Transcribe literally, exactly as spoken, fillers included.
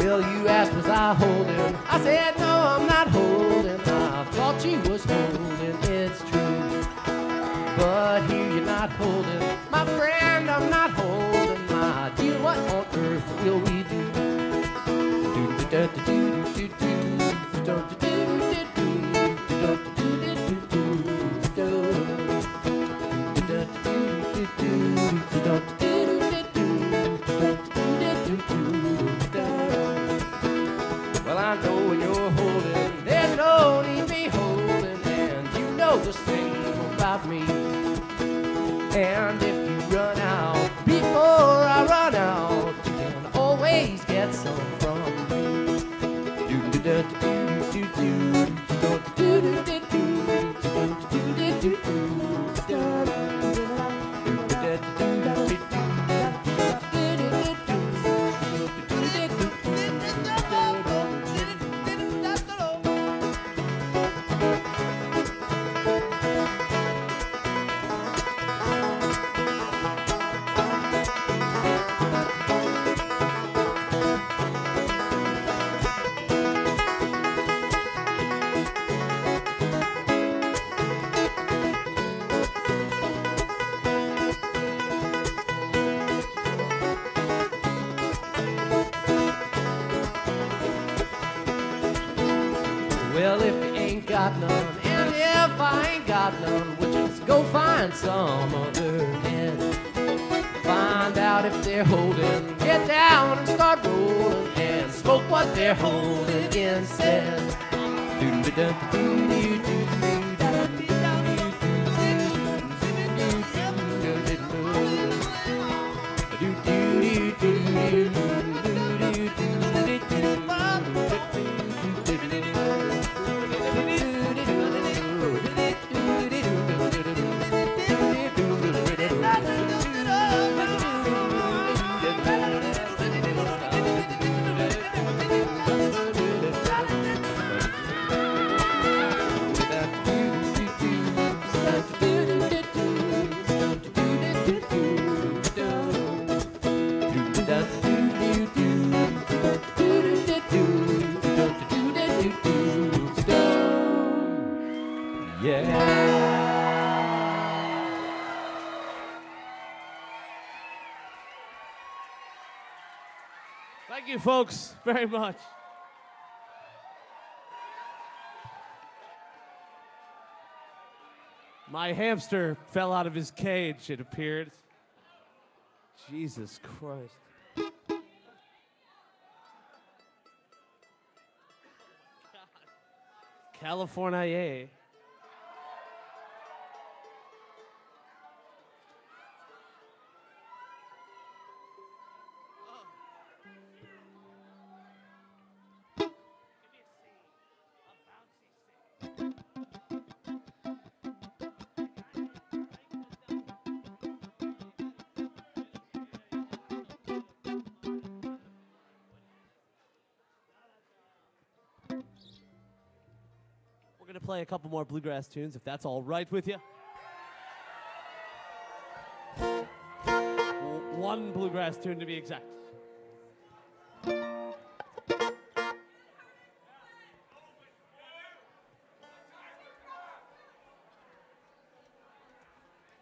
Well, you asked, was I holding? I said, no, I'm not holding. I thought you was holding, it's true. But here you're not holding. My friend, I'm not holding. My dear, what on earth will we do? Well, I know when you're holding, there's no need me holding, and you know the same about me. And if you run out before I run out, you can always get some from me. Well, if you ain't got none, and if I ain't got none, we'll just go find some other men. Find out if they're holding, get down and start rolling, and smoke what they're holding instead. Thank you, folks, very much. My hamster fell out of his cage, it appeared. Jesus Christ. California. We're going to play a couple more bluegrass tunes, if that's all right with you. W- one bluegrass tune to be exact.